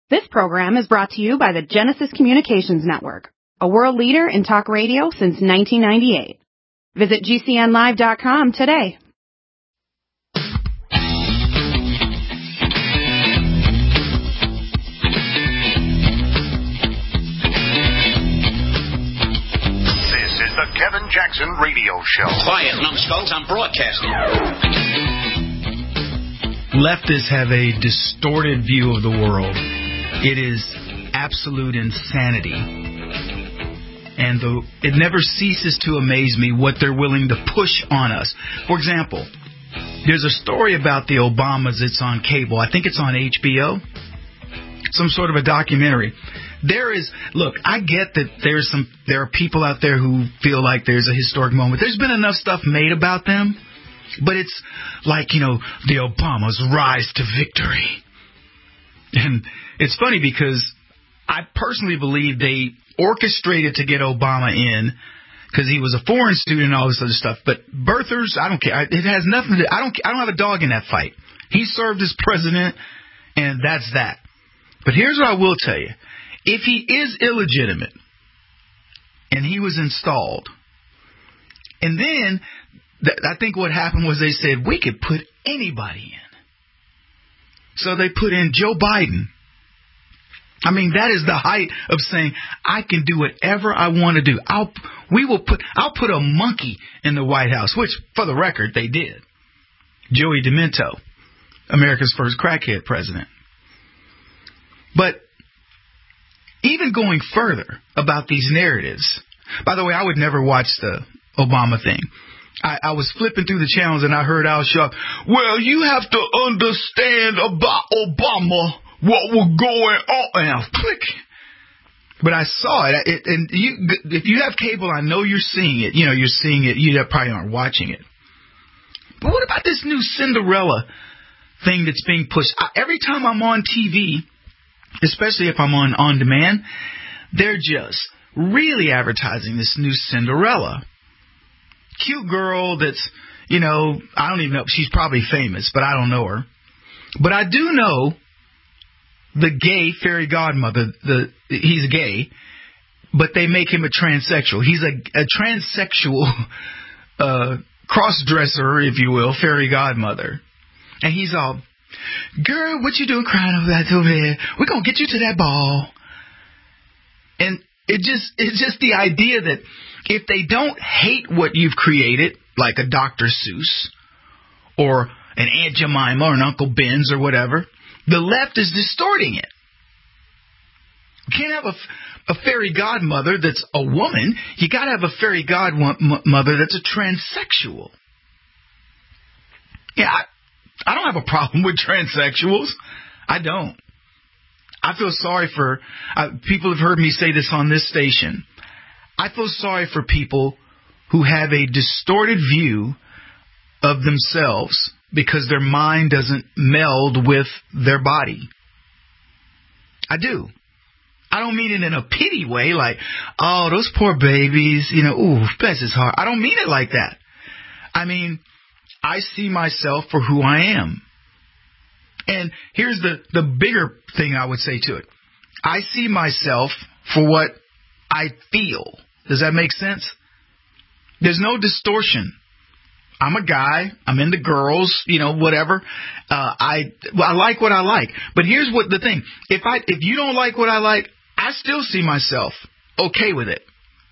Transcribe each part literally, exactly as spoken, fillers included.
This program is brought to you by the Genesis Communications Network, a world leader in talk radio since nineteen ninety-eight. Visit G C N live dot com today. This is the Kevin Jackson Radio Show. Quiet, numbskulls, I'm broadcasting. Leftists have a distorted view of the world. It is absolute insanity. And the, it never ceases to amaze me what they're willing to push on us. For example, there's a story about the Obamas. It's on cable. I think it's on H B O. Some sort of a documentary. There is, look, I get that there's some, there are people out there who feel like there's a historic moment. There's been enough stuff made about them. But it's like, you know, the Obamas rise to victory. And it's funny because I personally believe they orchestrated to get Obama in because he was a foreign student and all this other stuff. But birthers, I don't care. It has nothing to do. I don't, I don't have a dog in that fight. He served as president, and that's that. But here's what I will tell you. If he is illegitimate and he was installed, and then I think what happened was they said, we could put anybody in. So they put in Joe Biden. I mean, that is the height of saying, I can do whatever I want to do. I'll, we will put, I'll put a monkey in the White House, which, for the record, they did. Joey Demento, America's first crackhead president. But even going further about these narratives, by the way, I would never watch the Obama thing. I, I was flipping through the channels and I heard Al Sharp, well, you have to understand about Obama, what was going on. And I was click. But I saw it. it and you, if you have cable, I know you're seeing it. You know, you're seeing it. You probably aren't watching it. But what about this new Cinderella thing that's being pushed? I, every time I'm on T V, especially if I'm on on demand, they're just really advertising this new Cinderella. Cute girl that's, you know, I don't even know. She's probably famous, but I don't know her. But I do know the gay fairy godmother. The he's gay, but they make him a transsexual. He's a, a transsexual uh, cross-dresser, if you will, fairy godmother. And he's all, girl, what you doing crying over that over there? We're going to get you to that ball. And it just it's just the idea that if they don't hate what you've created, like a Doctor Seuss or an Aunt Jemima or an Uncle Ben's or whatever, the left is distorting it. You can't have a, a fairy godmother that's a woman. You got to have a fairy godmother that's a transsexual. Yeah, I, I don't have a problem with transsexuals. I don't. I feel sorry for uh, people have heard me say this on this station. I feel sorry for people who have a distorted view of themselves because their mind doesn't meld with their body. I do. I don't mean it in a pity way, like, oh, those poor babies, you know, ooh, bless his heart. I don't mean it like that. I mean, I see myself for who I am. And here's the, the bigger thing I would say to it. I see myself for what I feel. Does that make sense? There's no distortion. I'm a guy. I'm into girls, you know, whatever. Uh, I well, I like what I like. But here's what the thing. If I if you don't like what I like, I still see myself okay with it.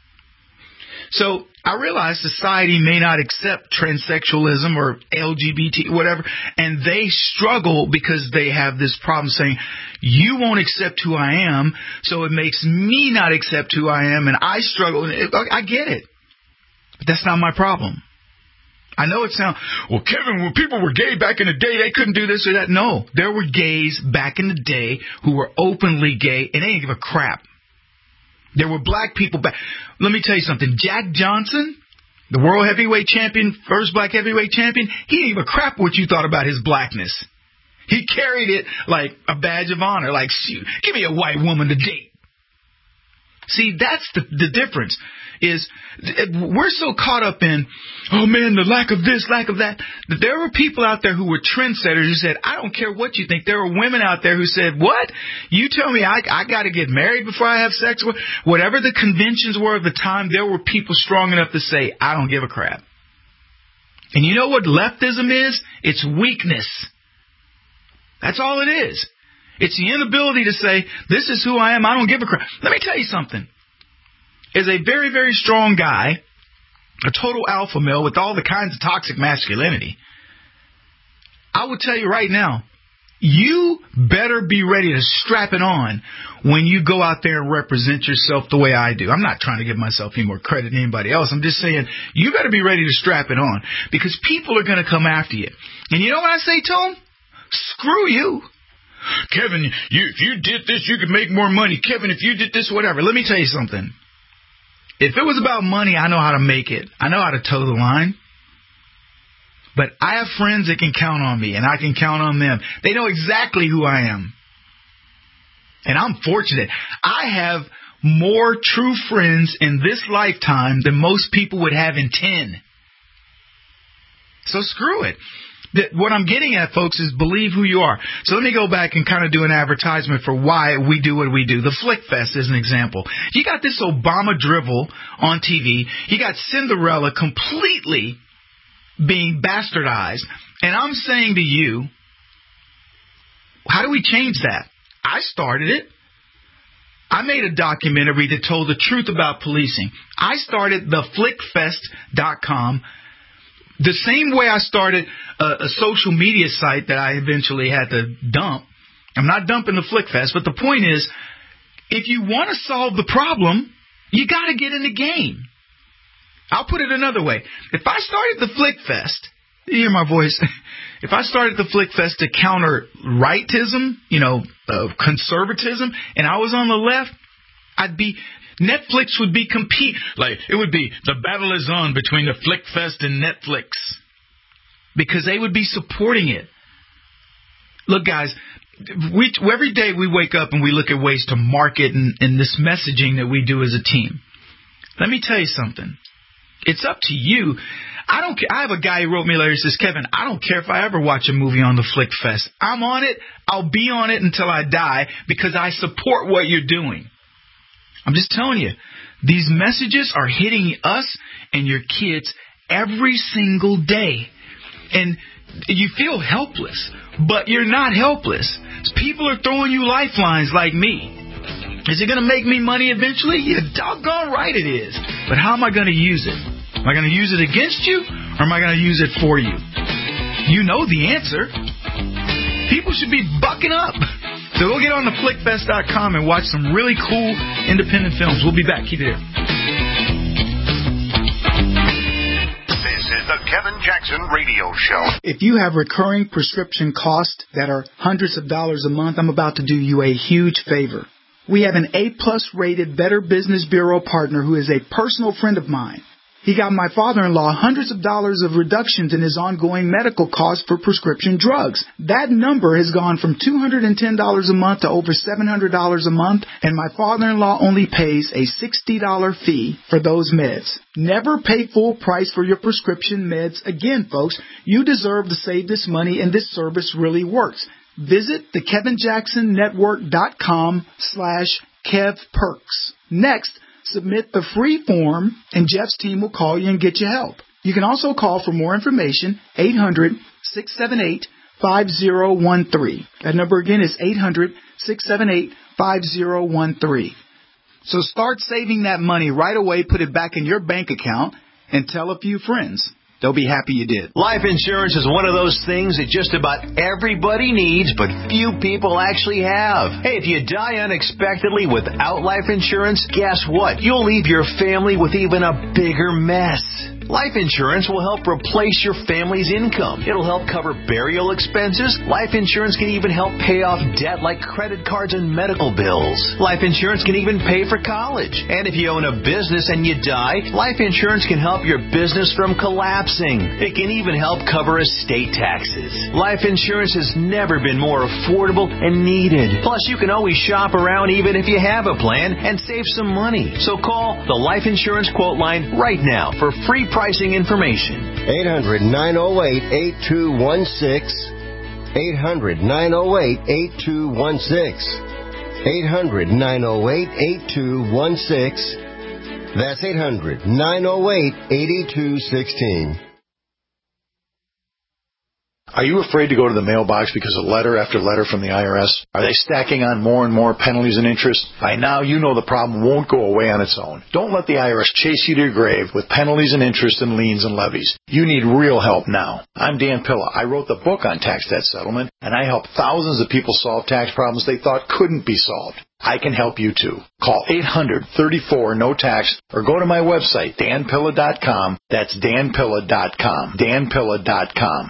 So I realize society may not accept transsexualism or L G B T, whatever, and they struggle because they have this problem saying, you won't accept who I am, so it makes me not accept who I am, and I struggle. I get it. But that's not my problem. I know it sounds, well, Kevin, when people were gay back in the day, they couldn't do this or that. No, there were gays back in the day who were openly gay, and they didn't give a crap. There were black people back. Let me tell you something. Jack Johnson, the world heavyweight champion, first black heavyweight champion, he didn't give a crap what you thought about his blackness. He carried it like a badge of honor, like, shoot, give me a white woman to date. See, that's the, the difference. is we're so caught up in, oh, man, the lack of this, lack of that. There were people out there who were trendsetters who said, I don't care what you think. There were women out there who said, what? You tell me I, I got to get married before I have sex with? Whatever the conventions were of the time, there were people strong enough to say, I don't give a crap. And you know what leftism is? It's weakness. That's all it is. It's the inability to say, this is who I am, I don't give a crap. Let me tell you something. As a very, very strong guy, a total alpha male with all the kinds of toxic masculinity, I will tell you right now, you better be ready to strap it on when you go out there and represent yourself the way I do. I'm not trying to give myself any more credit than anybody else. I'm just saying you better be ready to strap it on because people are going to come after you. And you know what I say to them? Screw you. Kevin, you, if you did this, you could make more money. Kevin, if you did this, whatever. Let me tell you something. If it was about money, I know how to make it. I know how to toe the line. But I have friends that can count on me, and I can count on them. They know exactly who I am. And I'm fortunate. I have more true friends in this lifetime than most people would have in ten. So screw it. What I'm getting at, folks, is believe who you are. So let me go back and kind of do an advertisement for why we do what we do. The Flick Fest is an example. You got this Obama drivel on T V. You got Cinderella completely being bastardized. And I'm saying to you, how do we change that? I started it. I made a documentary that told the truth about policing. I started the flick fest dot com. The same way I started a, a social media site that I eventually had to dump. I'm not dumping the Flickfest, but the point is, if you want to solve the problem, you got to get in the game. I'll put it another way. If I started the Flickfest, you hear my voice? If I started the Flickfest to counter rightism, you know, uh, conservatism, and I was on the left, I'd be... Netflix would be compete like it would be the battle is on between the Flickfest and Netflix because they would be supporting it. Look, guys, we every day we wake up and we look at ways to market and, and this messaging that we do as a team. Let me tell you something. It's up to you. I don't care. I have a guy who wrote me later. He says, Kevin, I don't care if I ever watch a movie on the Flickfest. I'm on it. I'll be on it until I die because I support what you're doing. I'm just telling you, these messages are hitting us and your kids every single day. And you feel helpless, but you're not helpless. People are throwing you lifelines like me. Is it going to make me money eventually? You're doggone right it is. But how am I going to use it? Am I going to use it against you or am I going to use it for you? You know the answer. People should be bucking up. So go get on the flick fest dot com and watch some really cool independent films. We'll be back. Keep it here. This is the Kevin Jackson Radio Show. If you have recurring prescription costs that are hundreds of dollars a month, I'm about to do you a huge favor. We have an A-plus rated Better Business Bureau partner who is a personal friend of mine. He got my father-in-law hundreds of dollars of reductions in his ongoing medical costs for prescription drugs. That number has gone from two hundred ten dollars a month to over seven hundred dollars a month, and my father-in-law only pays a sixty dollars fee for those meds. Never pay full price for your prescription meds again, folks. You deserve to save this money, and this service really works. Visit the Kevin Jackson Network dot com slash Kev Perks. Next, submit the free form, and Jeff's team will call you and get you help. You can also call for more information, eight hundred, six seven eight, five zero one three. That number again is eight hundred, six seven eight, five zero one three. So start saving that money right away, put it back in your bank account, and tell a few friends. They'll be happy you did. Life insurance is one of those things that just about everybody needs, but few people actually have. Hey, if you die unexpectedly without life insurance, guess what? You'll leave your family with even a bigger mess. Life insurance will help replace your family's income. It'll help cover burial expenses. Life insurance can even help pay off debt like credit cards and medical bills. Life insurance can even pay for college. And if you own a business and you die, life insurance can help your business from collapsing. It can even help cover estate taxes. Life insurance has never been more affordable and needed. Plus, you can always shop around even if you have a plan and save some money. So call the Life Insurance Quote Line right now for free pricing information. eight hundred, nine oh eight, eight two one six. eight hundred, nine oh eight, eight two one six. eight hundred, nine oh eight, eight two one six. That's eight hundred, nine oh eight, eight two one six. Are you afraid to go to the mailbox because of letter after letter from the I R S? Are they stacking on more and more penalties and interest? By now, you know the problem won't go away on its own. Don't let the I R S chase you to your grave with penalties and interest and liens and levies. You need real help now. I'm Dan Pilla. I wrote the book on tax debt settlement, and I help thousands of people solve tax problems they thought couldn't be solved. I can help you too. Call eight hundred, thirty-four, no tax or go to my website, dan pilla dot com. That's dan pilla dot com. dan pilla dot com.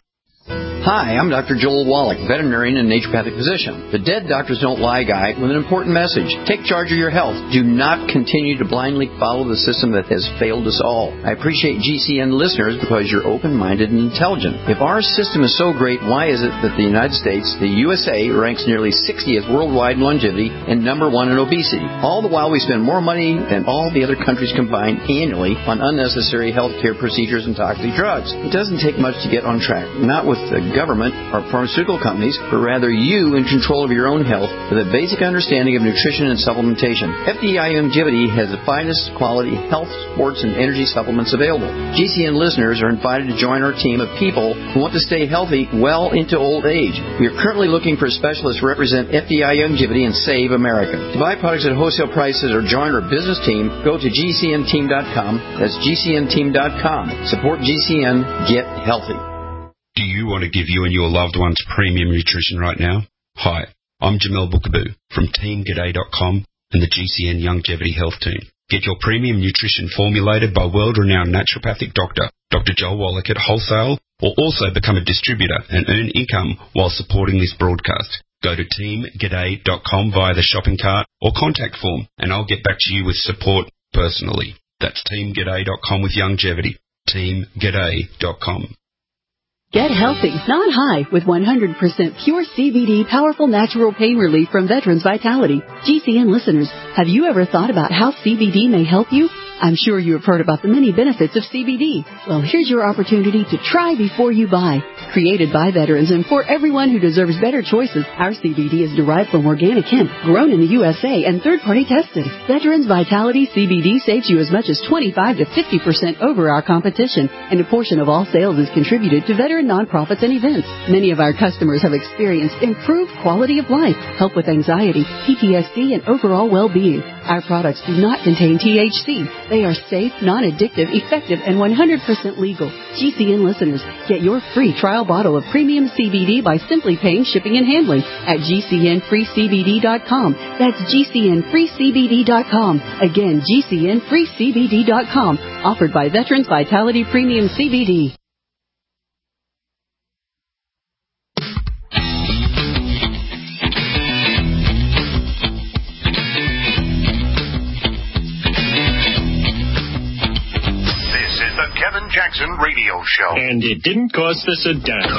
Hi, I'm Doctor Joel Wallach, veterinarian and naturopathic physician. The Dead Doctors Don't Lie guy with an important message. Take charge of your health. Do not continue to blindly follow the system that has failed us all. I appreciate G C N listeners because you're open-minded and intelligent. If our system is so great, why is it that the United States, the U S A, ranks nearly sixtieth worldwide in longevity and number one in obesity? All the while we spend more money than all the other countries combined annually on unnecessary health care procedures and toxic drugs. It doesn't take much to get on track. Not with the government or pharmaceutical companies, but rather you in control of your own health with a basic understanding of nutrition and supplementation. F D I Longevity has the finest quality health, sports, and energy supplements available. G C N listeners are invited to join our team of people who want to stay healthy well into old age. We are currently looking for specialists to represent F D I Longevity and Save America. To buy products at wholesale prices or join our business team, go to G C N team dot com. That's G C N team dot com. Support G C N. Get healthy. Do you want to give you and your loved ones premium nutrition right now? Hi, I'm Jamel Bookaboo from team g'day dot com and the G C N Longevity Health Team. Get your premium nutrition formulated by world-renowned naturopathic doctor, Doctor Joel Wallach at wholesale, or also become a distributor and earn income while supporting this broadcast. Go to team g'day dot com via the shopping cart or contact form, and I'll get back to you with support personally. That's team g'day dot com with Longevity. team g'day dot com. Get healthy, not high, with one hundred percent pure C B D powerful natural pain relief from Veterans Vitality. G C N listeners, have you ever thought about how C B D may help you? I'm sure you have heard about the many benefits of C B D. Well, here's your opportunity to try before you buy. Created by veterans and for everyone who deserves better choices, our C B D is derived from organic hemp, grown in the U S A and third-party tested. Veterans Vitality C B D saves you as much as twenty-five to fifty percent over our competition, and a portion of all sales is contributed to veteran nonprofits and events. Many of our customers have experienced improved quality of life, help with anxiety, P T S D, and overall well-being. Our products do not contain T H C. They are safe, non-addictive, effective, and one hundred percent legal. G C N listeners, get your free trial bottle of premium C B D by simply paying shipping and handling at G C N free C B D dot com. That's G C N free C B D dot com. Again, G C N free C B D dot com. Offered by Veterans Vitality Premium C B D. Kevin Jackson Radio Show. And it didn't cost us a dime.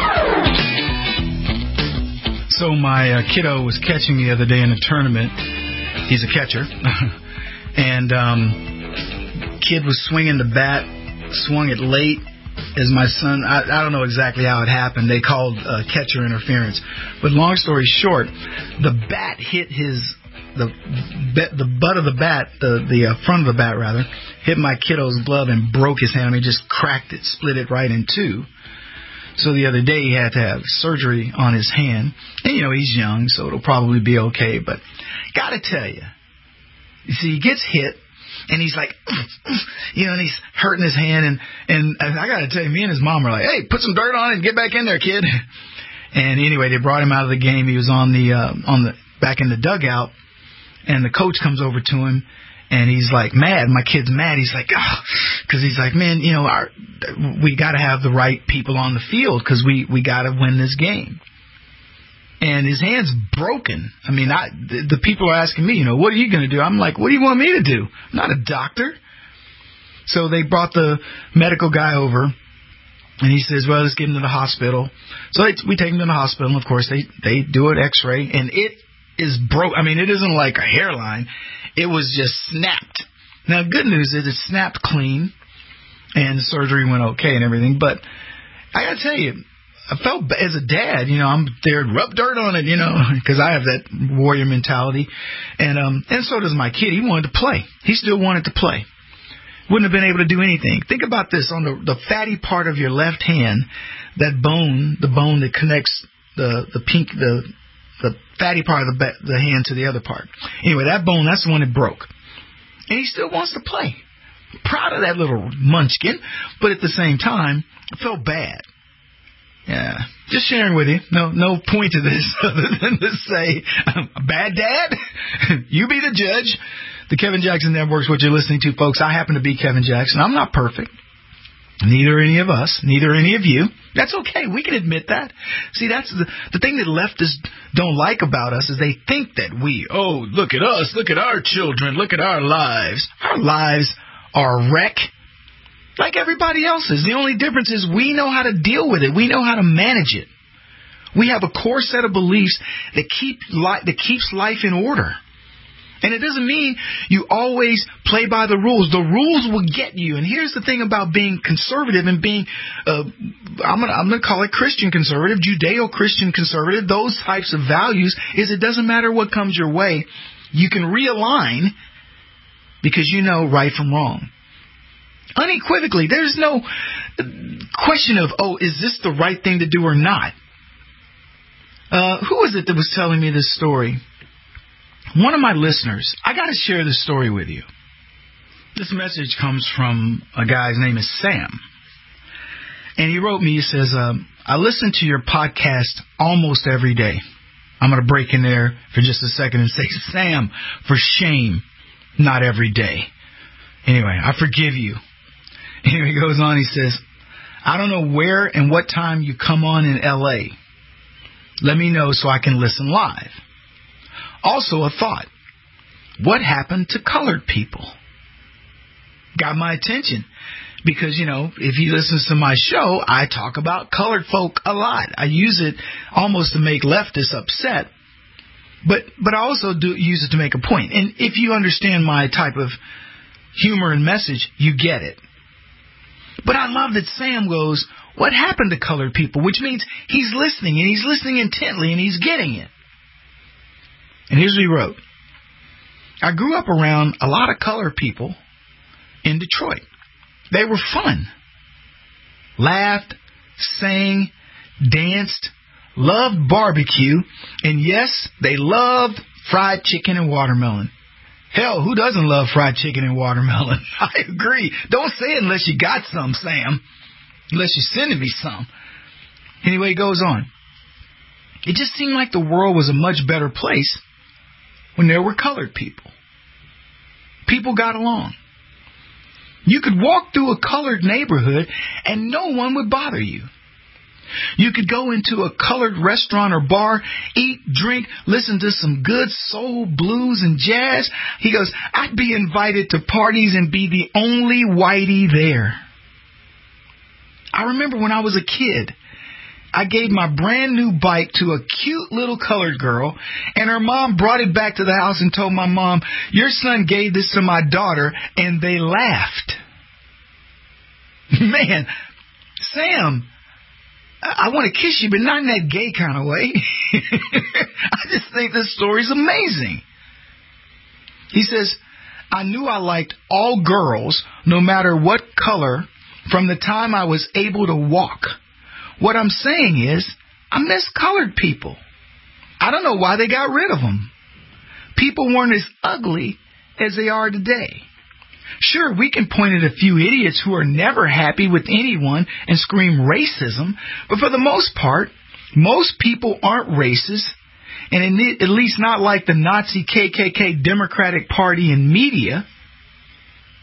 So my uh, kiddo was catching the other day in a tournament. He's a catcher. and um, kid was swinging the bat, swung it late as my son. I, I don't know exactly how it happened. They called uh, catcher interference. But long story short, the bat hit his... The the butt of the bat, the the uh, front of the bat rather, hit my kiddo's glove and broke his hand. I mean, just cracked it, split it right in two. So the other day he had to have surgery on his hand. And, you know, he's young, so it'll probably be okay. But got to tell you, you see, he gets hit, and he's like, you know, and he's hurting his hand. And, and I got to tell you, me and his mom are like, hey, put some dirt on it and get back in there, kid. And anyway, they brought him out of the game. He was on the uh, on the back in the dugout. And the coach comes over to him, And he's like mad. My kid's mad. He's like, oh, because he's like, man, you know, our, we got to have the right people on the field because we, we got to win this game. And his hand's broken. I mean, I, the, the people are asking me, you know, what are you going to do? I'm like, what do you want me to do? I'm not a doctor. So they brought the medical guy over, and he says, well, let's get him to the hospital. So they, we take him to the hospital, and of course, they, they do an x-ray, and it is broke. I mean, it isn't like a hairline. It was just snapped. Now, good news is it snapped clean, and the surgery went okay and everything. But I got to tell you, I felt, as a dad, you know, I'm there, rub dirt on it, you know, because I have that warrior mentality. And um, and so does my kid. He wanted to play. He still wanted to play. Wouldn't have been able to do anything. Think about this. On the, the fatty part of your left hand, that bone, the bone that connects the, the pink, the the fatty part of the, the hand to the other part. Anyway, that bone, that's the one that broke. And he still wants to play. Proud of that little munchkin, but at the same time, I felt bad. Yeah, just sharing with you. No no point to this other than to say, bad dad? You be the judge. The Kevin Jackson Network's what you're listening to, folks. I happen to be Kevin Jackson. I'm not perfect. Neither any of us. Neither any of you. That's okay. We can admit that. See, that's the, the thing that leftists don't like about us is they think that we, oh, look at us. Look at our children. Look at our lives. Our lives are a wreck like everybody else's. The only difference is we know how to deal with it. We know how to manage it. We have a core set of beliefs that keep li- that keeps life in order. And it doesn't mean you always play by the rules. The rules will get you. And here's the thing about being conservative and being, uh, I'm going I'm to call it Christian conservative, Judeo-Christian conservative, those types of values, is it doesn't matter what comes your way. You can realign because you know right from wrong. Unequivocally, there's no question of, oh, is this the right thing to do or not? Uh, who was it that was telling me this story? One of my listeners. I got to share this story with you. This message comes from a guy's name is Sam. And he wrote me, he says, um, I listen to your podcast almost every day. I'm going to break in there for just a second and say, Sam, for shame, not every day. Anyway, I forgive you. Anyway, he goes on, he says, I don't know where and what time you come on in L A. Let me know so I can listen live. Also a thought. What happened to colored people? Got my attention. Because, you know, if he listens to my show, I talk about colored folk a lot. I use it almost to make leftists upset. But but I also do use it to make a point. And if you understand my type of humor and message, you get it. But I love that Sam goes, what happened to colored people? Which means he's listening, and he's listening intently, and he's getting it. And here's what he wrote. I grew up around a lot of colored people in Detroit. They were fun. Laughed, sang, danced, loved barbecue, and yes, they loved fried chicken and watermelon. Hell, who doesn't love fried chicken and watermelon? I agree. Don't say it unless you got some, Sam. Unless you're sending me some. Anyway, it goes on. It just seemed like the world was a much better place when there were colored people. People got along. You could walk through a colored neighborhood and no one would bother you. You could go into a colored restaurant or bar, eat, drink, listen to some good soul, blues, and jazz. He goes, I'd be invited to parties and be the only whitey there. I remember when I was a kid, I gave my brand new bike to a cute little colored girl, and her mom brought it back to the house and told my mom, your son gave this to my daughter, and they laughed. Man, Sam, I want to kiss you, but not in that gay kind of way. I just think this story's amazing. He says, I knew I liked all girls, no matter what color, from the time I was able to walk. What I'm saying is, I miss colored people. I don't know why they got rid of them. People weren't as ugly as they are today. Sure, we can point at a few idiots who are never happy with anyone and scream racism, but for the most part, most people aren't racist, and at least not like the Nazi K K K Democratic Party and media.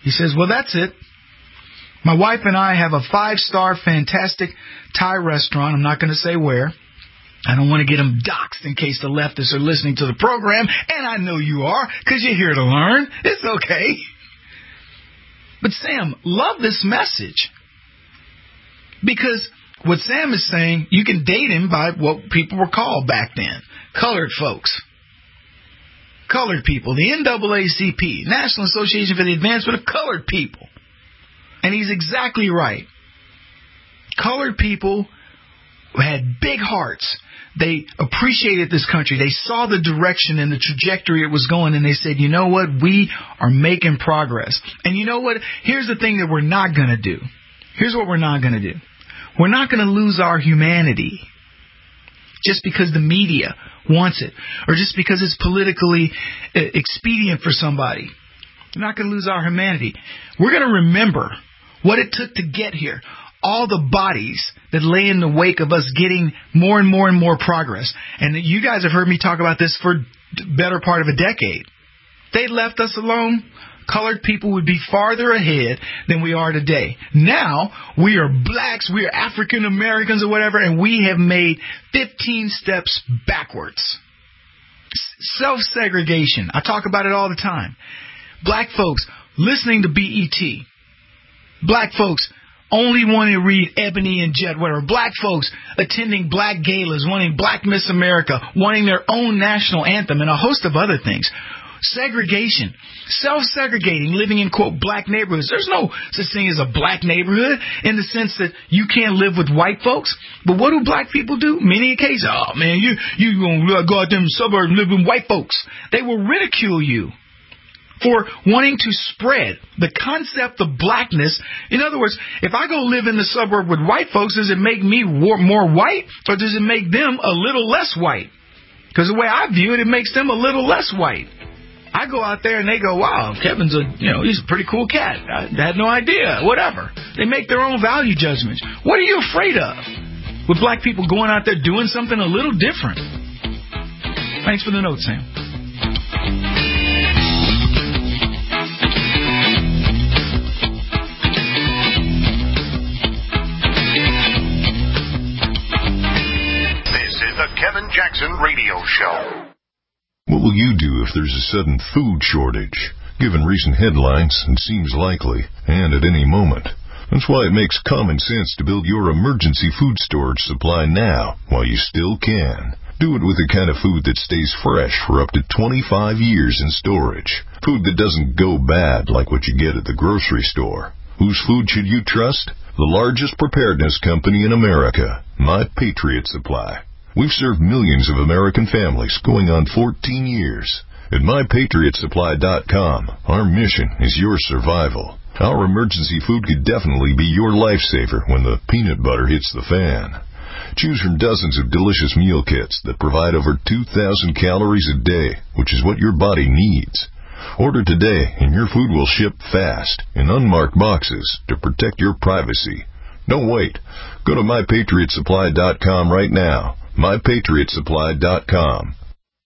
He says, well, that's it. My wife and I have a five-star, fantastic Thai restaurant. I'm not going to say where. I don't want to get them doxxed in case the leftists are listening to the program, and I know you are, because you're here to learn. It's okay. But Sam, love this message. Because what Sam is saying, you can date him by what people were called back then. Colored folks. Colored people. The N double A C P, National Association for the Advancement of Colored People. And he's exactly right. Colored people had big hearts. They appreciated this country. They saw the direction and the trajectory it was going, and they said, you know what? We are making progress. And you know what? Here's the thing that we're not going to do. Here's what we're not going to do. We're not going to lose our humanity just because the media wants it or just because it's politically expedient for somebody. We're not going to lose our humanity. We're going to remember what it took to get here. All the bodies that lay in the wake of us getting more and more and more progress. And you guys have heard me talk about this for the better part of a decade. If they left us alone, colored people would be farther ahead than we are today. Now, we are blacks, we are African Americans or whatever, and we have made fifteen steps backwards. Self-segregation. I talk about it all the time. Black folks listening to B E T. Black folks only wanting to read Ebony and Jet, whatever. Black folks attending black galas, wanting Black Miss America, wanting their own national anthem, and a host of other things. Segregation. Self-segregating, living in, quote, black neighborhoods. There's no such thing as a black neighborhood in the sense that you can't live with white folks. But what do black people do? Many occasions, oh, man, you you gonna go out there in the suburbs and live with white folks. They will ridicule you for wanting to spread the concept of blackness. In other words, if I go live in the suburb with white folks, does it make me more white or does it make them a little less white? Because the way I view it, it makes them a little less white. I go out there and they go, wow, Kevin's a, you know, he's a pretty cool cat. I had no idea. Whatever. They make their own value judgments. What are you afraid of? With black people going out there doing something a little different. Thanks for the note, Sam. This is the Kevin Jackson Radio Show. What will you do if there's a sudden food shortage? Given recent headlines, it seems likely, and at any moment. That's why it makes common sense to build your emergency food storage supply now, while you still can. Do it with the kind of food that stays fresh for up to twenty-five years in storage. Food that doesn't go bad like what you get at the grocery store. Whose food should you trust? The largest preparedness company in America, My Patriot Supply. We've served millions of American families going on fourteen years. At my patriot supply dot com, our mission is your survival. Our emergency food could definitely be your lifesaver when the peanut butter hits the fan. Choose from dozens of delicious meal kits that provide over two thousand calories a day, which is what your body needs. Order today and your food will ship fast in unmarked boxes to protect your privacy. Don't wait. Go to my patriot supply dot com right now. my patriot supply dot com.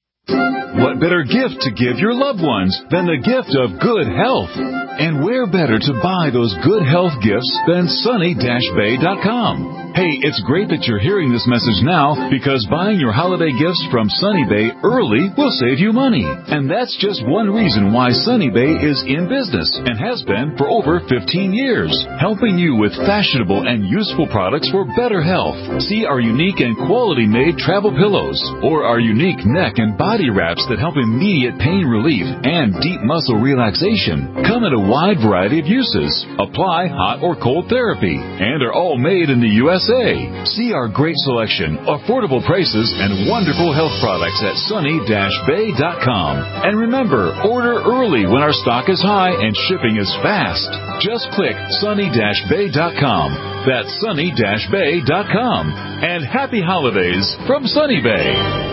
What better gift to give your loved ones than the gift of good health? And where better to buy those good health gifts than sunny dash bay dot com? Hey, it's great that you're hearing this message now because buying your holiday gifts from Sunny Bay early will save you money. And that's just one reason why Sunny Bay is in business and has been for over fifteen years, helping you with fashionable and useful products for better health. See our unique and quality-made travel pillows or our unique neck and body wraps that help immediate pain relief and deep muscle relaxation. Come in a wide variety of uses, apply hot or cold therapy, and are all made in the U S A. See our great selection, affordable prices, and wonderful health products at sunny dash bay dot com. And remember, order early when our stock is high and shipping is fast. Just click sunny dash bay dot com. That's sunny dash bay dot com. And happy holidays from Sunny Bay.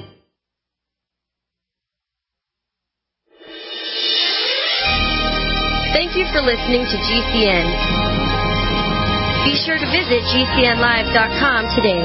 Thank you for listening to G C N. Be sure to visit G C N live dot com today.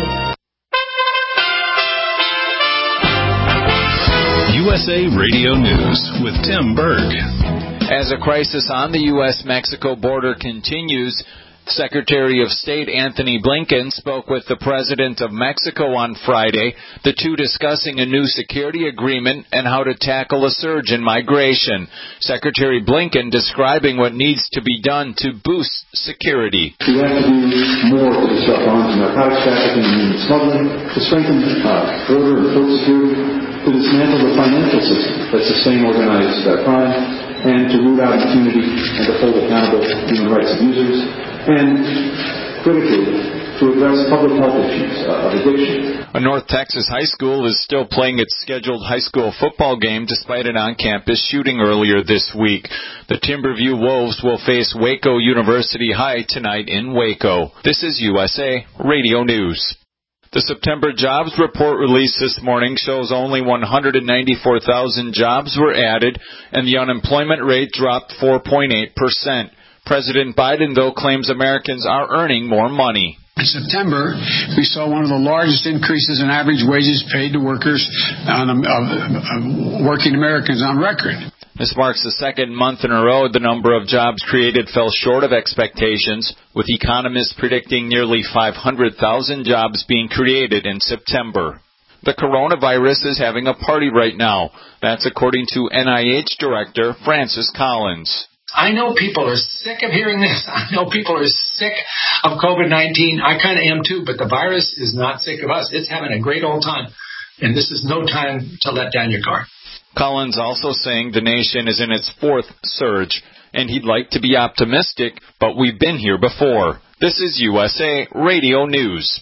U S A Radio News with Tim Berg. As a crisis on the U S Mexico border continues, Secretary of State Anthony Blinken spoke with the President of Mexico on Friday, the two discussing a new security agreement and how to tackle a surge in migration. Secretary Blinken describing what needs to be done to boost security. We have to do more to disrupt arms and narcotics trafficking and human smuggling, to strengthen uh, border and port security, to dismantle the financial system that sustain organized uh, crime, and to root out impunity and to hold accountable human rights abusers, and critically, to address public health issues uh, of addiction. A North Texas high school is still playing its scheduled high school football game despite an on-campus shooting earlier this week. The Timberview Wolves will face Waco University High tonight in Waco. This is U S A Radio News. The September jobs report released this morning shows only one hundred ninety-four thousand jobs were added, and the unemployment rate dropped four point eight percent. President Biden, though, claims Americans are earning more money. In September, we saw one of the largest increases in average wages paid to workers, on, uh, uh, working Americans on record. This marks the second month in a row the number of jobs created fell short of expectations, with economists predicting nearly five hundred thousand jobs being created in September. The coronavirus is having a party right now. That's according to N I H Director Francis Collins. I know people are sick of hearing this. I know people are sick of COVID nineteen. I kind of am too, but the virus is not sick of us. It's having a great old time, and this is no time to let down your guard. Collins also saying the nation is in its fourth surge, and he'd like to be optimistic, but we've been here before. This is U S A Radio News.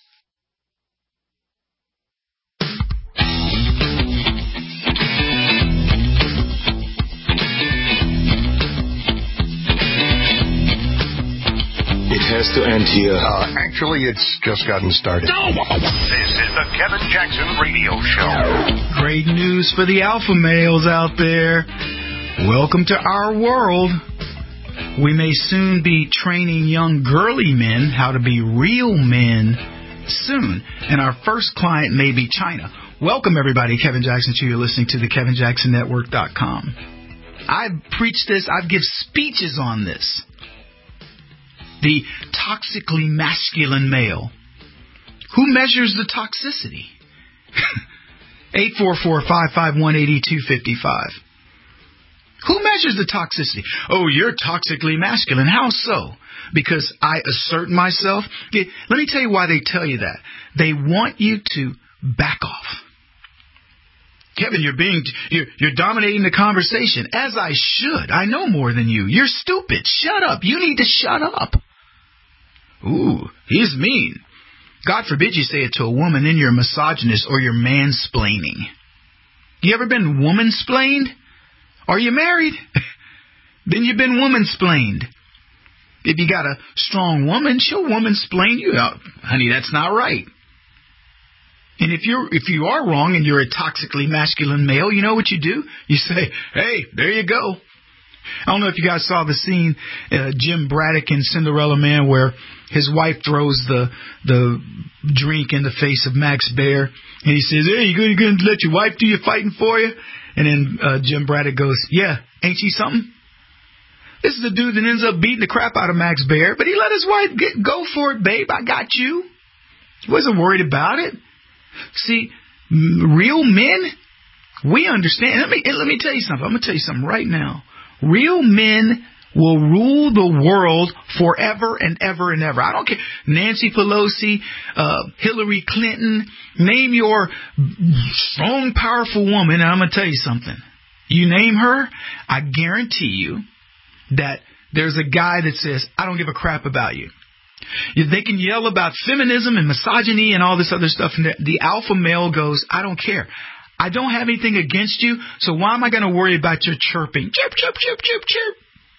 It has to end here. Uh, actually, it's just gotten started. No! This is the Kevin Jackson Radio Show. Great news for the alpha males out there. Welcome to our world. We may soon be training young girly men how to be real men soon. And our first client may be China. Welcome, everybody. Kevin Jackson to you. You're listening to the Kevin Jackson Network dot com. I've preached this. I've given speeches on this. The toxically masculine male. Who measures the toxicity? eight four four, five five one, eight two five five. Who measures the toxicity? Oh, you're toxically masculine. How so? Because I assert myself? Let me tell you why they tell you that. They want you to back off. Kevin, you're being, you're, you're dominating the conversation, as I should. I know more than you. You're stupid. Shut up. You need to shut up. Ooh, he's mean. God forbid you say it to a woman, then you're a misogynist or you're mansplaining. You ever been womansplained? Are you married? Then you've been womansplained. If you got a strong woman, she'll womansplain you out. Honey, that's not right. And if you're if you are wrong and you're a toxically masculine male, you know what you do? You say, hey, there you go. I don't know if you guys saw the scene, uh, Jim Braddock in Cinderella Man, where his wife throws the the drink in the face of Max Baer, and he says, hey, you going to let your wife do your fighting for you? And then uh, Jim Braddock goes, yeah, ain't she something? This is a dude that ends up beating the crap out of Max Baer, but he let his wife get go for it, babe, I got you. He wasn't worried about it. See, real men, we understand. Let me, let me tell you something. I'm going to tell you something right now. Real men will rule the world forever and ever and ever. I don't care. Nancy Pelosi, uh, Hillary Clinton, name your strong, powerful woman, and I'm going to tell you something. You name her, I guarantee you that there's a guy that says, I don't give a crap about you. They can yell about feminism and misogyny and all this other stuff, and the alpha male goes, I don't care. I don't have anything against you, so why am I going to worry about your chirping? Chirp, chirp, chirp, chirp, chirp.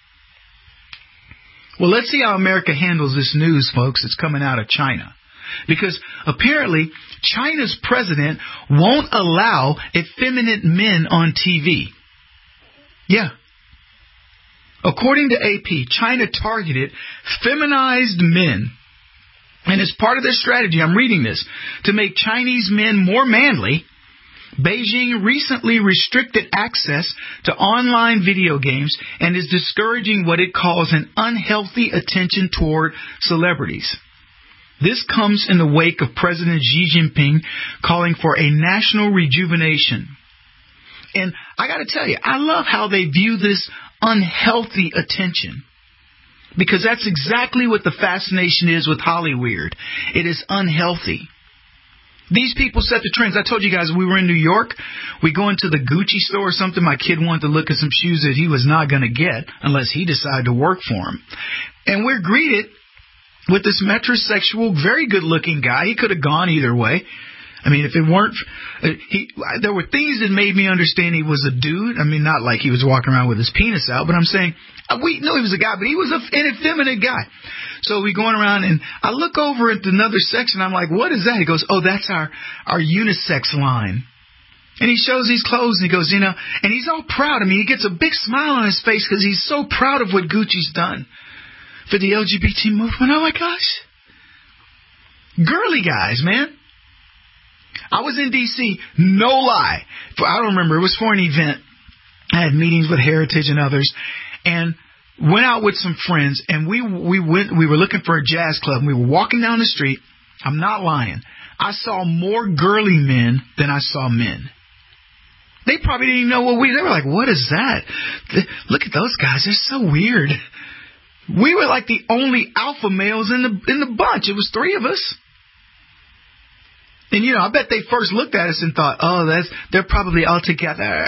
Well, let's see how America handles this news, folks. It's coming out of China. Because apparently China's president won't allow effeminate men on T V. Yeah. According to A P, China targeted feminized men. And as part of their strategy, I'm reading this, to make Chinese men more manly Beijing recently restricted access to online video games and is discouraging what it calls an unhealthy attention toward celebrities. This comes in the wake of President Xi Jinping calling for a national rejuvenation. And I got to tell you, I love how they view this unhealthy attention. Because that's exactly what the fascination is with Hollyweird. It is unhealthy. These people set the trends. I told you guys we were in New York. We go into the Gucci store or something. My kid wanted to look at some shoes that he was not going to get unless he decided to work for him. And we're greeted with this metrosexual, very good-looking guy. He could have gone either way. I mean, if it weren't, uh, he, there were things that made me understand he was a dude. I mean, not like he was walking around with his penis out, but I'm saying, uh, we knew he was a guy, but he was a, an effeminate guy. So we going around, and I look over at another section. I'm like, what is that? He goes, oh, that's our, our unisex line. And he shows these clothes, and he goes, you know, and he's all proud. I mean, he gets a big smile on his face because he's so proud of what Gucci's done for the L G B T movement. Oh, my gosh. Girly guys, man. I was in D C, no lie. For, I don't remember. It was for an event. I had meetings with Heritage and others, and went out with some friends, and we we went. We were looking for a jazz club, and we were walking down the street. I'm not lying. I saw more girly men than I saw men. They probably didn't even know what we. They were like, "What is that? Look at those guys. They're so weird." We were like the only alpha males in the in the bunch. It was three of us. And, you know, I bet they first looked at us and thought, oh, that's they're probably all together.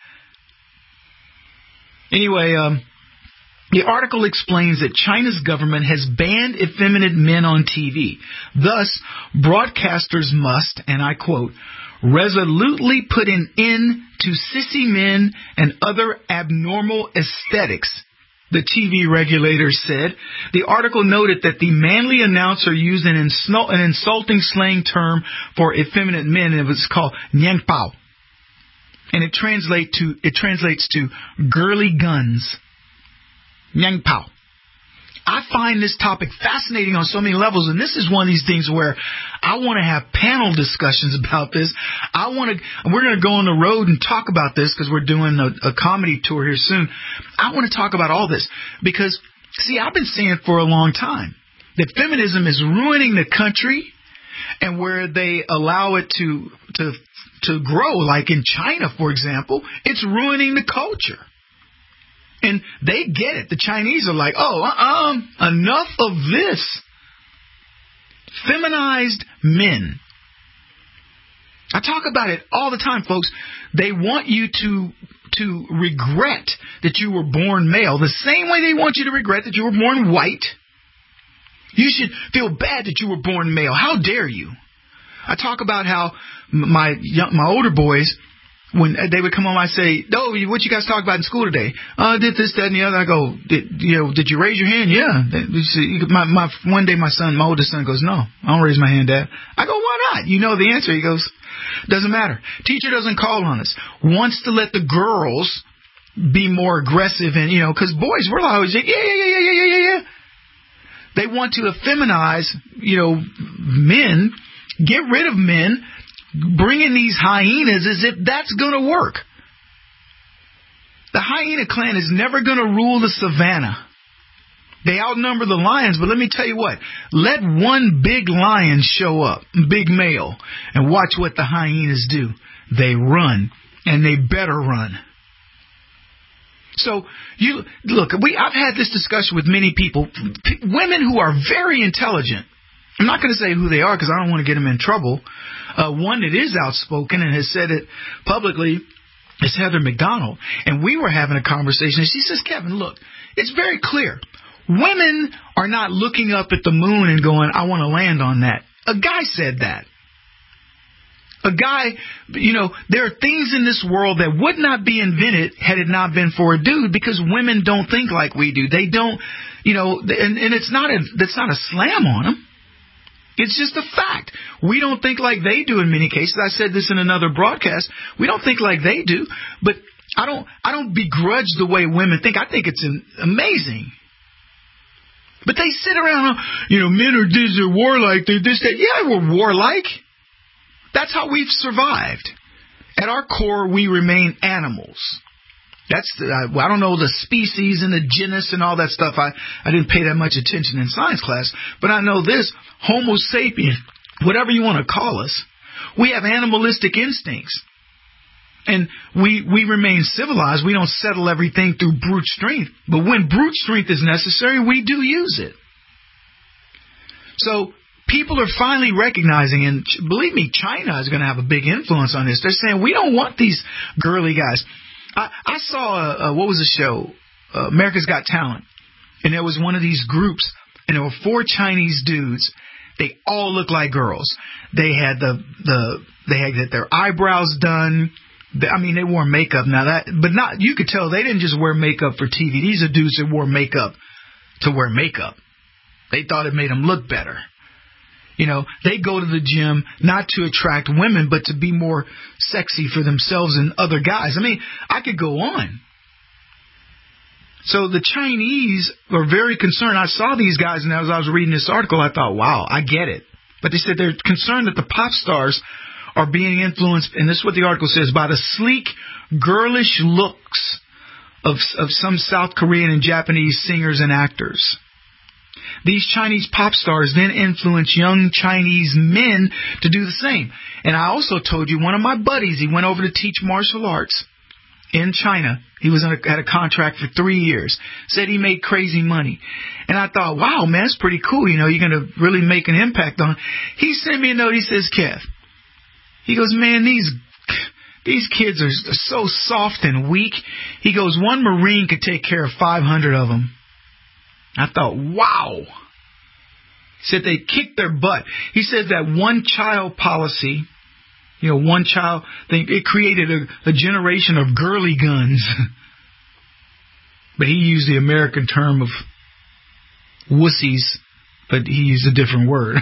Anyway, um, the article explains that China's government has banned effeminate men on T V. Thus, broadcasters must, and I quote, resolutely put an end to sissy men and other abnormal aesthetics, the T V regulator said. The article noted that the manly announcer used an, insult, an insulting slang term for effeminate men, and it was called Niangpao. And it translate to it translates to girly guns. Niangpao. I find this topic fascinating on so many levels, and this is one of these things where I want to have panel discussions about this. I want to. We're going to go on the road and talk about this because we're doing a, a comedy tour here soon. I want to talk about all this because, see, I've been saying for a long time that feminism is ruining the country, and where they allow it to to to grow, like in China, for example, it's ruining the culture. And they get it. The Chinese are like, oh, uh-uh, enough of this. Feminized men. I talk about it all the time, folks. They want you to to regret that you were born male the same way they want you to regret that you were born white. You should feel bad that you were born male. How dare you? I talk about how my young, my older boys, when they would come home, I say, "Oh, what you guys talk about in school today?" Uh, did this, that, and the other. I go, "Did you know? Did you raise your hand?" Yeah. My, my one day, my son, my oldest son, goes, "No, I don't raise my hand, Dad." I go, "Why not?" You know the answer. He goes, "Doesn't matter. Teacher doesn't call on us. Wants to let the girls be more aggressive, and you know, because boys, we're always like, yeah, yeah, yeah, yeah, yeah, yeah, yeah. They want to effeminize, you know, men, get rid of men." Bring in these hyenas as if that's going to work. The hyena clan is never going to rule the savannah. They outnumber the lions, but let me tell you what. Let one big lion show up, big male, and watch what the hyenas do. They run, and they better run. So, you look, we I've had this discussion with many people, p- women who are very intelligent. I'm not going to say who they are because I don't want to get them in trouble. Uh, one that is outspoken and has said it publicly is Heather McDonald. And we were having a conversation, and she says, Kevin, look, it's very clear. Women are not looking up at the moon and going, I want to land on that. A guy said that. A guy, you know, there are things in this world that would not be invented had it not been for a dude, because women don't think like we do. They don't, you know, and, and it's not a, that's not a slam on them. It's just a fact. We don't think like they do in many cases. I said this in another broadcast. We don't think like they do, but I don't I don't begrudge the way women think. I think it's amazing. But they sit around, you know, men are this, they're warlike, they're this, that. Yeah, we're warlike. That's how we've survived. At our core, we remain animals. That's the, uh, well, I don't know the species and the genus and all that stuff. I, I didn't pay that much attention in science class. But I know this, Homo sapien, whatever you want to call us, we have animalistic instincts. And we, we remain civilized. We don't settle everything through brute strength. But when brute strength is necessary, we do use it. So people are finally recognizing, and believe me, China is going to have a big influence on this. They're saying, we don't want these girly guys. I, I saw, a, a, what was the show? Uh, America's Got Talent. And there was one of these groups, and there were four Chinese dudes. They all looked like girls. They had the, the, they had their eyebrows done. I mean, they wore makeup. Now that, but not, you could tell they didn't just wear makeup for T V. These are dudes that wore makeup to wear makeup. They thought it made them look better. You know, they go to the gym not to attract women, but to be more sexy for themselves and other guys. I mean, I could go on. So the Chinese are very concerned. I saw these guys, and as I was reading this article, I thought, wow, I get it. But they said they're concerned that the pop stars are being influenced, and this is what the article says, by the sleek, girlish looks of, of some South Korean and Japanese singers and actors. These Chinese pop stars then influence young Chinese men to do the same. And I also told you, one of my buddies, he went over to teach martial arts in China. He was on a, had a contract for three years. Said he made crazy money. And I thought, wow, man, that's pretty cool. You know, you're going to really make an impact on. He sent me a note. He says, Kev, he goes, man, these these kids are so soft and weak. He goes, one Marine could take care of five hundred of them. I thought, wow. He said they kicked their butt. He said that one child policy, you know, one child thing, it created a, a generation of girly guns. But he used the American term of wussies, but he used a different word.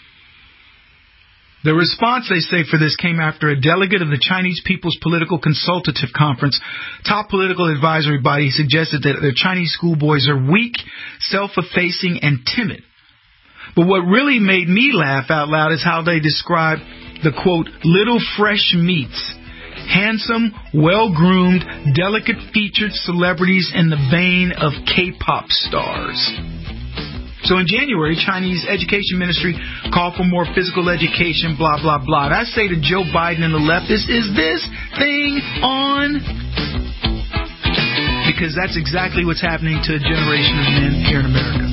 The response, they say, for this came after a delegate of the Chinese People's Political Consultative Conference, top political advisory body, suggested that their Chinese schoolboys are weak, self-effacing, and timid. But what really made me laugh out loud is how they describe the, quote, little fresh meats, handsome, well-groomed, delicate-featured celebrities in the vein of K-pop stars. So in January, Chinese Education Ministry called for more physical education, blah, blah, blah. And I say to Joe Biden and the left, this is this thing on? Because that's exactly what's happening to a generation of men here in America.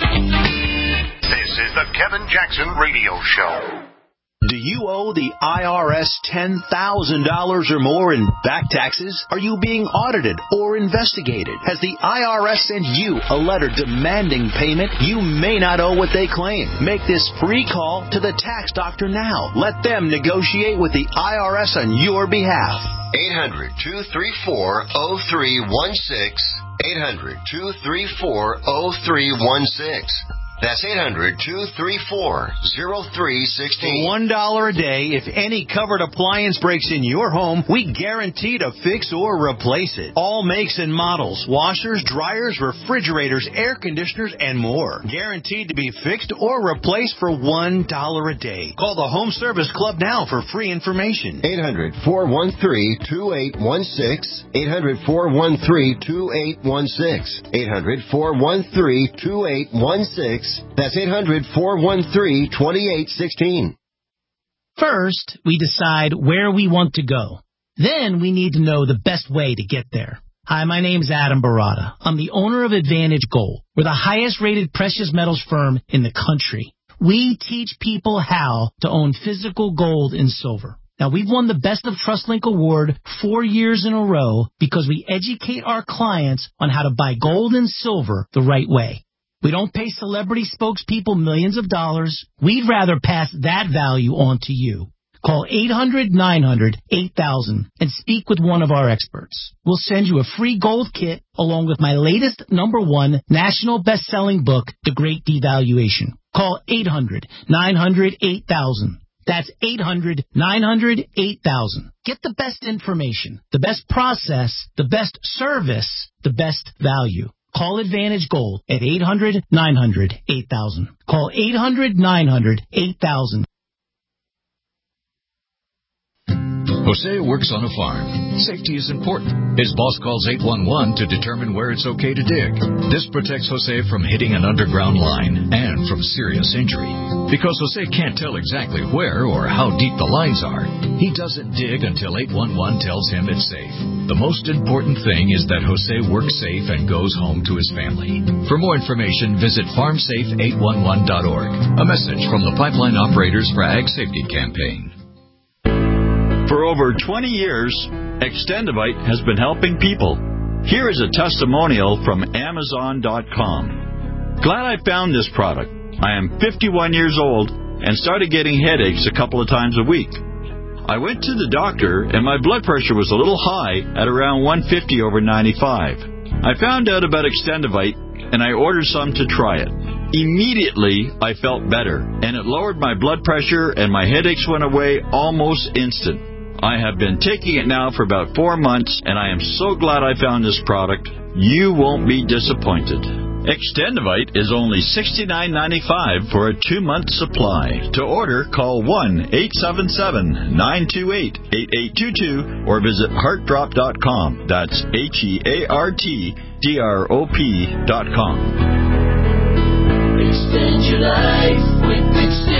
This is the Kevin Jackson Radio Show. Do you owe the I R S ten thousand dollars or more in back taxes? Are you being audited or investigated? Has the I R S sent you a letter demanding payment? You may not owe what they claim. Make this free call to the tax doctor now. Let them negotiate with the I R S on your behalf. eight hundred, two three four, oh three one six. eight hundred, two three four, oh three one six. That's eight hundred, two three four, oh three one six. For one dollar a day, if any covered appliance breaks in your home, we guarantee to fix or replace it. All makes and models, washers, dryers, refrigerators, air conditioners, and more. Guaranteed to be fixed or replaced for one dollar a day. Call the Home Service Club now for free information. eight hundred, four one three, two eight one six. eight hundred, four one three, two eight one six. eight hundred, four one three, two eight one six. That's eight hundred, four one three, two eight one six. First, we decide where we want to go. Then we need to know the best way to get there. Hi, my name's Adam Barada. I'm the owner of Advantage Gold. We're the highest rated precious metals firm in the country. We teach people how to own physical gold and silver. Now, we've won the Best of TrustLink Award four years in a row because we educate our clients on how to buy gold and silver the right way. We don't pay celebrity spokespeople millions of dollars. We'd rather pass that value on to you. Call eight hundred, nine hundred, eight thousand and speak with one of our experts. We'll send you a free gold kit along with my latest number one national best-selling book, The Great Devaluation. Call eight hundred, nine hundred, eight thousand. That's eight hundred, nine hundred, eight thousand. Get the best information, the best process, the best service, the best value. Call Advantage Gold at eight hundred, nine hundred, eight thousand. Call eight hundred, nine hundred, eight thousand. Jose works on a farm. Safety is important. His boss calls eight one one to determine where it's okay to dig. This protects Jose from hitting an underground line and from serious injury. Because Jose can't tell exactly where or how deep the lines are, he doesn't dig until eight one one tells him it's safe. The most important thing is that Jose works safe and goes home to his family. For more information, visit farm safe eight one one dot org. A message from the Pipeline Operators for Ag Safety Campaign. For over twenty years, Extendivite has been helping people. Here is a testimonial from Amazon dot com. Glad I found this product. I am fifty-one years old and started getting headaches a couple of times a week. I went to the doctor and my blood pressure was a little high at around one fifty over ninety-five. I found out about Extendivite and I ordered some to try it. Immediately, I felt better, and it lowered my blood pressure and my headaches went away almost instant. I have been taking it now for about four months, and I am so glad I found this product. You won't be disappointed. Extendivite is only sixty-nine ninety-five for a two-month supply. To order, call one eight seven seven nine two eight eight eight two two or visit heart drop dot com. That's H E A R T D R O P dot com. Extend your life with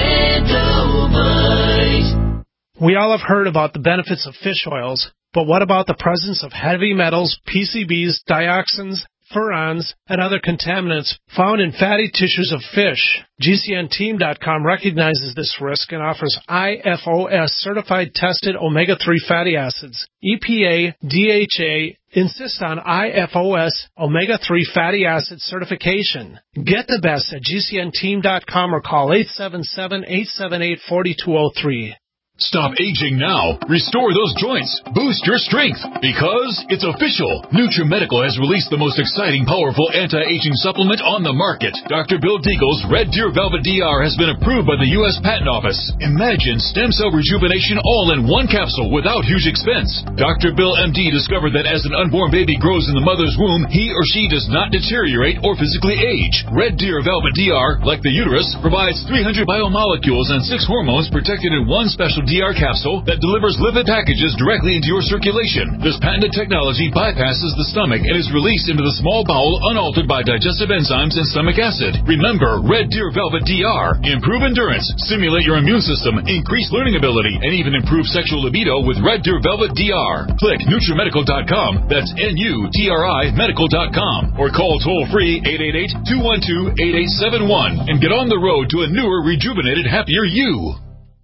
Extendivite. We all have heard about the benefits of fish oils, but what about the presence of heavy metals, P C Bs, dioxins, furans, and other contaminants found in fatty tissues of fish? G C N team dot com recognizes this risk and offers I F O S certified tested omega three fatty acids. E P A, D H A insist on I F O S omega three fatty acid certification. Get the best at G C N team dot com or call eight seven seven, eight seven eight, four two zero three. Stop aging now. Restore those joints. Boost your strength. Because it's official. NutriMedical has released the most exciting, powerful anti-aging supplement on the market. Doctor Bill Deagle's Red Deer Velvet D R has been approved by the U S Patent Office. Imagine stem cell rejuvenation all in one capsule without huge expense. Doctor Bill M D discovered that as an unborn baby grows in the mother's womb, he or she does not deteriorate or physically age. Red Deer Velvet D R, like the uterus, provides three hundred biomolecules and six hormones protected in one special D R capsule that delivers lipid packages directly into your circulation. This patented technology bypasses the stomach and is released into the small bowel unaltered by digestive enzymes and stomach acid. Remember, Red Deer Velvet D R. Improve endurance, stimulate your immune system, increase learning ability, and even improve sexual libido with Red Deer Velvet D R. Click NutriMedical dot com, that's N U T R I Medical dot com, or call toll-free eight eight eight, two one two, eight eight seven one and get on the road to a newer, rejuvenated, happier you.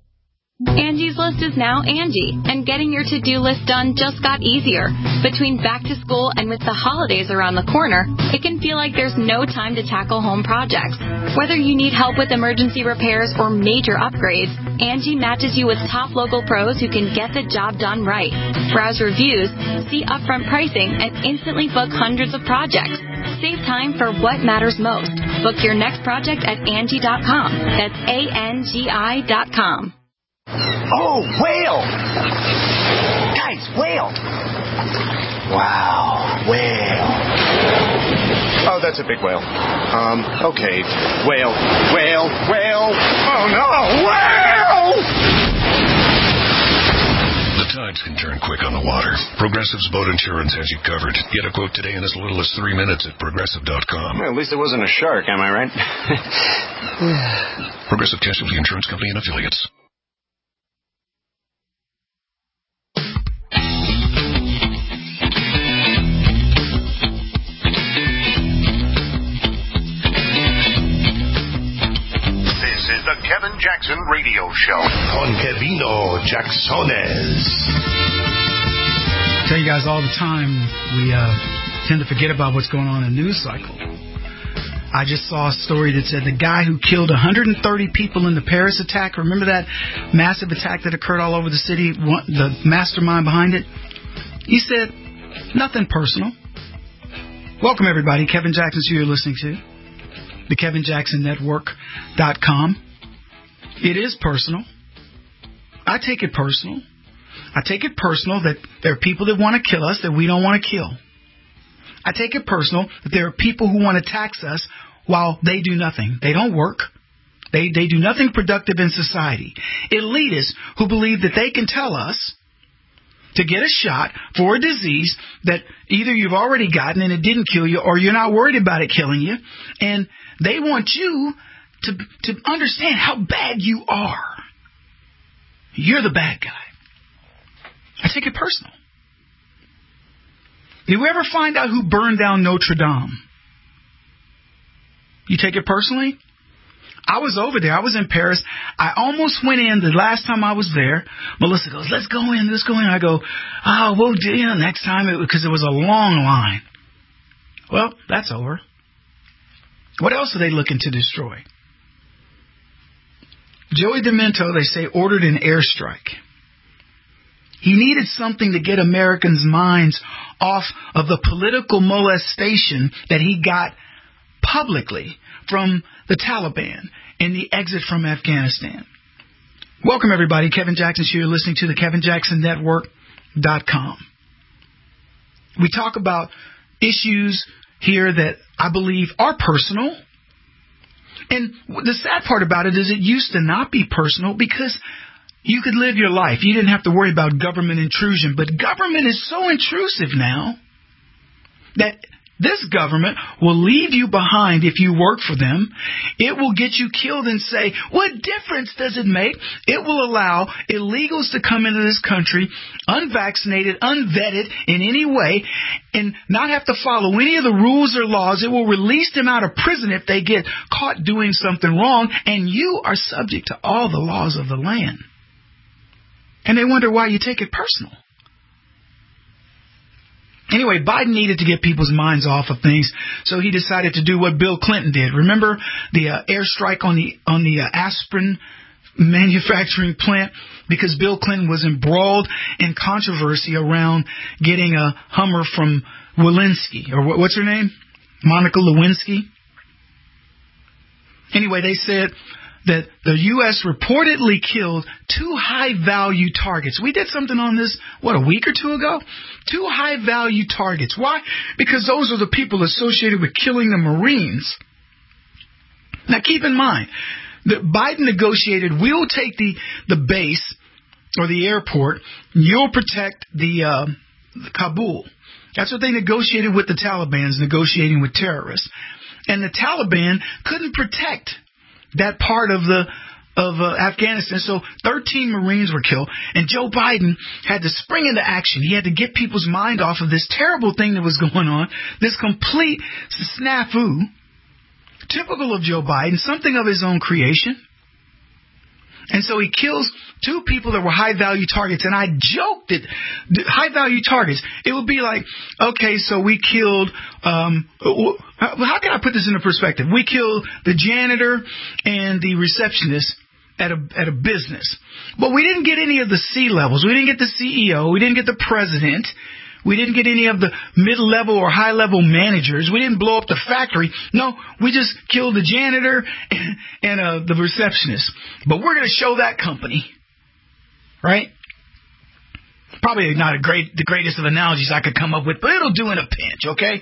Angie's List is now Angie, and getting your to-do list done just got easier. Between back to school and with the holidays around the corner, it can feel like there's no time to tackle home projects. Whether you need help with emergency repairs or major upgrades, Angie matches you with top local pros who can get the job done right. Browse reviews, see upfront pricing, and instantly book hundreds of projects. Save time for what matters most. Book your next project at Angie dot com. That's A N G I dot com. Oh, whale! Guys, whale! Wow, whale. Oh, that's a big whale. Um, okay. Whale, whale, whale. Oh, no, whale! The tides can turn quick on the water. Progressive's boat insurance has you covered. Get a quote today in as little as three minutes at progressive dot com. Well, at least it wasn't a shark, am I right? Progressive Casualty Insurance Company and Affiliates. Is the Kevin Jackson Radio Show on Kevino Jacksones. I tell you guys all the time, we uh, tend to forget about what's going on in the news cycle. I just saw a story that said the guy who killed one hundred thirty people in the Paris attack, remember that massive attack that occurred all over the city, the mastermind behind it? He said, nothing personal. Welcome, everybody. Kevin Jackson's who you're listening to. The Kevin Jackson Network dot com. It is personal. I take it personal. I take it personal that there are people that want to kill us that we don't want to kill. I take it personal that there are people who want to tax us while they do nothing. They don't work. They they do nothing productive in society. Elitists who believe that they can tell us to get a shot for a disease that either you've already gotten and it didn't kill you, or you're not worried about it killing you. And they want you to, to understand how bad you are. You're the bad guy. I take it personal. Did you ever find out who burned down Notre Dame? You take it personally? I was over there. I was in Paris. I almost went in the last time I was there. Melissa goes, let's go in, let's go in. I go, oh, we'll do it next time, because it was a long line. Well, that's over. What else are they looking to destroy? Joey Demento, they say, ordered an airstrike. He needed something to get Americans' minds off of the political molestation that he got publicly from the Taliban and the exit from Afghanistan. Welcome, everybody. Kevin Jackson here. You're listening to the Kevin Jackson Network dot com. We talk about issues here that I believe are personal. And the sad part about it is it used to not be personal, because you could live your life. You didn't have to worry about government intrusion. But government is so intrusive now that this government will leave you behind if you work for them. It will get you killed and say, what difference does it make? It will allow illegals to come into this country, unvaccinated, unvetted in any way, and not have to follow any of the rules or laws. It will release them out of prison if they get caught doing something wrong, and you are subject to all the laws of the land. And they wonder why you take it personal. Anyway, Biden needed to get people's minds off of things, so he decided to do what Bill Clinton did. Remember the uh, airstrike on the on the uh, aspirin manufacturing plant? Because Bill Clinton was embroiled in controversy around getting a Hummer from Walensky, or what's her name? Monica Lewinsky. Anyway, they said that the U S reportedly killed two high-value targets. We did something on this, what, a week or two ago? Two high-value targets. Why? Because those are the people associated with killing the Marines. Now, keep in mind that Biden negotiated, we'll take the, the base or the airport, you'll protect the, uh, the Kabul. That's what they negotiated with the Taliban, negotiating with terrorists. And the Taliban couldn't protect that part of the of uh, Afghanistan. So thirteen Marines were killed, and Joe Biden had to spring into action. He had to get people's mind off of this terrible thing that was going on, this complete snafu, typical of Joe Biden, something of his own creation. And so he kills two people that were high-value targets. And I joked that high-value targets, it would be like, okay, so we killed, um, how can I put this into perspective? We killed the janitor and the receptionist at a at a business. But we didn't get any of the C-levels. We didn't get the C E O. We didn't get the president. We didn't get any of the mid-level or high-level managers. We didn't blow up the factory. No, we just killed the janitor and, and uh, the receptionist. But we're going to show that company, right? Probably not a great, the greatest of analogies I could come up with, but it'll do in a pinch, okay?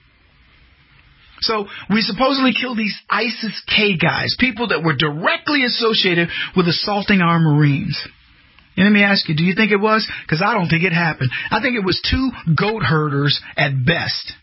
So we supposedly killed these ISIS-K guys, people that were directly associated with assaulting our Marines. And let me ask you, do you think it was? Because I don't think it happened. I think it was two goat herders at best.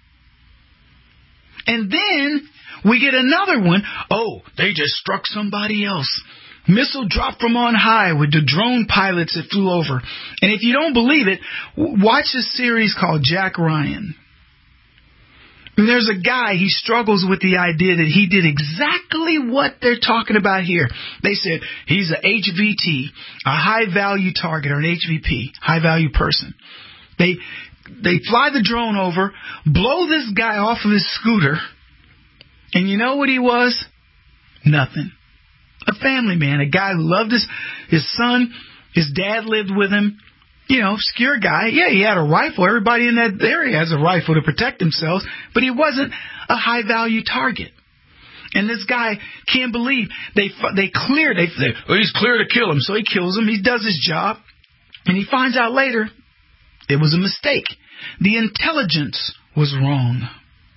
And then we get another one. Oh, they just struck somebody else. Missile dropped from on high with the drone pilots that flew over. And if you don't believe it, watch this series called Jack Ryan. And there's a guy, he struggles with the idea that he did exactly what they're talking about here. They said he's a H V T, a high-value target, or an H V P, high-value person. They they fly the drone over, blow this guy off of his scooter, and you know what he was? Nothing. A family man, a guy who loved his, his son, his dad lived with him. You know, obscure guy. Yeah, he had a rifle. Everybody in that area has a rifle to protect themselves. But he wasn't a high-value target. And this guy can't believe they they cleared. They, they well, he's clear to kill him, so he kills him. He does his job, and he finds out later it was a mistake. The intelligence was wrong.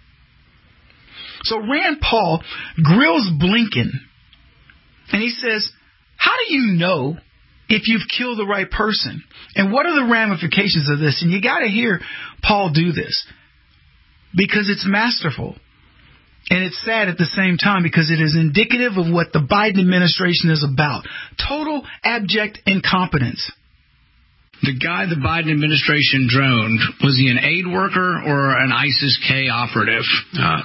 So Rand Paul grills Blinken, and he says, "How do you know if you've killed the right person. And what are the ramifications of this? And you got to hear Paul do this because it's masterful. And it's sad at the same time because it is indicative of what the Biden administration is about. Total abject incompetence. The guy the Biden administration droned, was he an aid worker or an ISIS-K operative? Uh,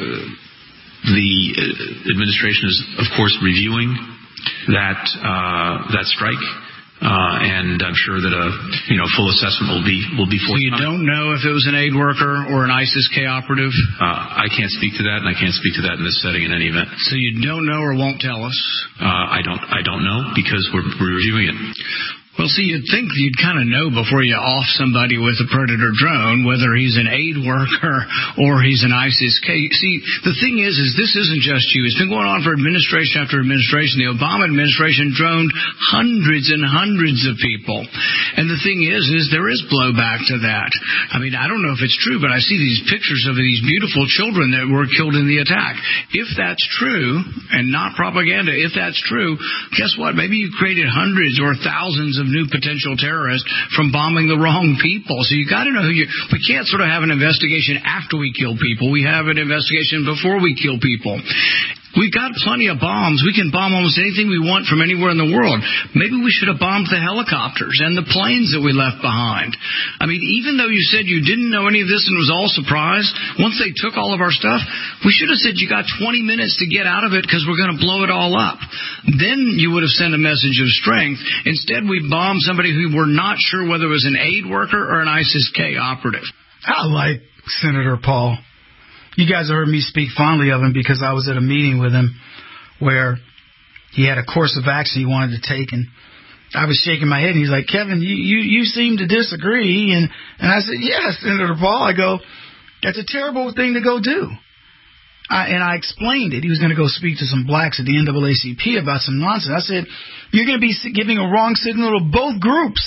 the administration is, of course, reviewing that uh, that strike. Uh, and I'm sure that a you know full assessment will be will be forthcoming. So you don't know if it was an aid worker or an ISIS-K operative? Uh, I can't speak to that, and I can't speak to that in this setting in any event. So you don't know or won't tell us? Uh, I don't I don't know because we're, we're reviewing it. Well, see, you'd think you'd kind of know before you off somebody with a Predator drone whether he's an aid worker or he's an ISIS-K. See, the thing is, is this isn't just you. It's been going on for administration after administration. The Obama administration droned hundreds and hundreds of people. And the thing is, is there is blowback to that. I mean, I don't know if it's true, but I see these pictures of these beautiful children that were killed in the attack. If that's true, and not propaganda, if that's true, guess what? Maybe you created hundreds or thousands of new potential terrorists from bombing the wrong people. So you got to know who you. We can't sort of have an investigation after we kill people. We have an investigation before we kill people. We've got plenty of bombs. We can bomb almost anything we want from anywhere in the world. Maybe we should have bombed the helicopters and the planes that we left behind. I mean, even though you said you didn't know any of this and was all surprised, once they took all of our stuff, we should have said you got twenty minutes to get out of it because we're going to blow it all up. Then you would have sent a message of strength. Instead, we bombed somebody who we're not sure whether it was an aid worker or an ISIS-K operative. I like Senator Paul. You guys heard me speak fondly of him because I was at a meeting with him where he had a course of action he wanted to take, and I was shaking my head, and he's like, Kevin, you, you, you seem to disagree. And, and I said, yes, Senator Paul. I go, that's a terrible thing to go do. I, and I explained it. He was going to go speak to some blacks at the N double A C P about some nonsense. I said, you're going to be giving a wrong signal to both groups.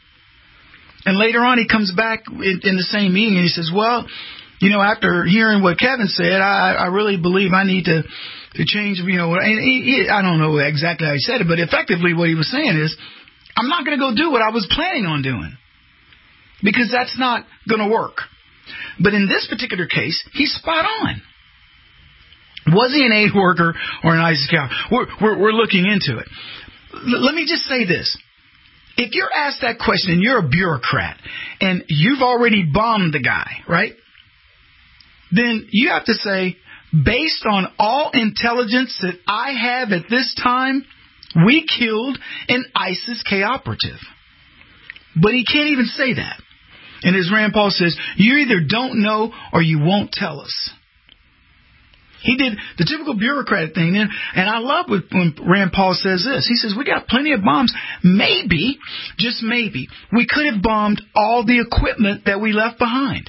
And later on, he comes back in, in the same meeting, and he says, well, you know, after hearing what Kevin said, I, I really believe I need to, to change, you know, and he, he, I don't know exactly how he said it, but effectively what he was saying is, I'm not going to go do what I was planning on doing because that's not going to work. But in this particular case, he's spot on. Was he an aid worker or an ISIS-K? We're, we're, we're looking into it. L- let me just say this. If you're asked that question and you're a bureaucrat and you've already bombed the guy, right? Then you have to say, based on all intelligence that I have at this time, we killed an ISIS-K operative. But he can't even say that. And as Rand Paul says, you either don't know or you won't tell us. He did the typical bureaucratic thing. And, and I love when Rand Paul says this. He says, we got plenty of bombs. Maybe, just maybe, we could have bombed all the equipment that we left behind.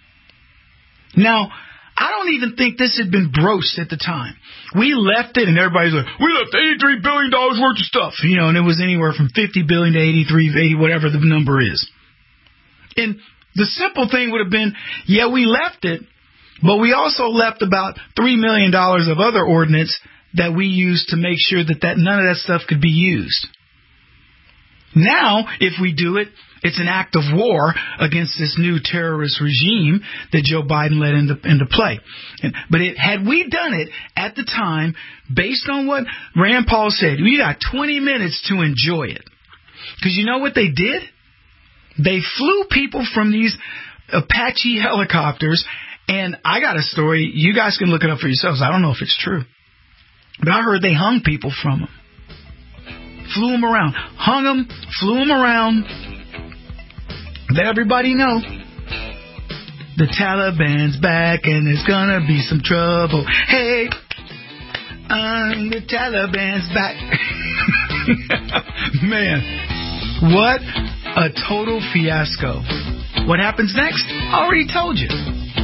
Now, I don't even think this had been broached at the time. We left it, and everybody's like, we left eighty-three billion dollars worth of stuff. You know, and it was anywhere from fifty billion dollars to eighty-three, eighty, whatever the number is. And the simple thing would have been, yeah, we left it, but we also left about three million dollars of other ordnance that we used to make sure that, that none of that stuff could be used. Now, if we do it, it's an act of war against this new terrorist regime that Joe Biden let into, into play. And, but it, had we done it at the time, based on what Rand Paul said, we got twenty minutes to enjoy it. Because you know what they did? They flew people from these Apache helicopters, and I got a story. You guys can look it up for yourselves. I don't know if it's true. But I heard they hung people from them. Flew them around. Hung them, flew them around. Let everybody know the Taliban's back and there's gonna be some trouble. Hey, um, the Taliban's back. Man, what a total fiasco. What happens next? I already told you.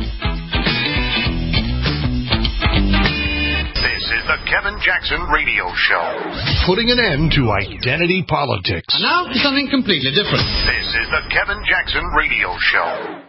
This is the Kevin Jackson Radio Show. Putting an end to identity politics. And now for something completely different. This is the Kevin Jackson Radio Show.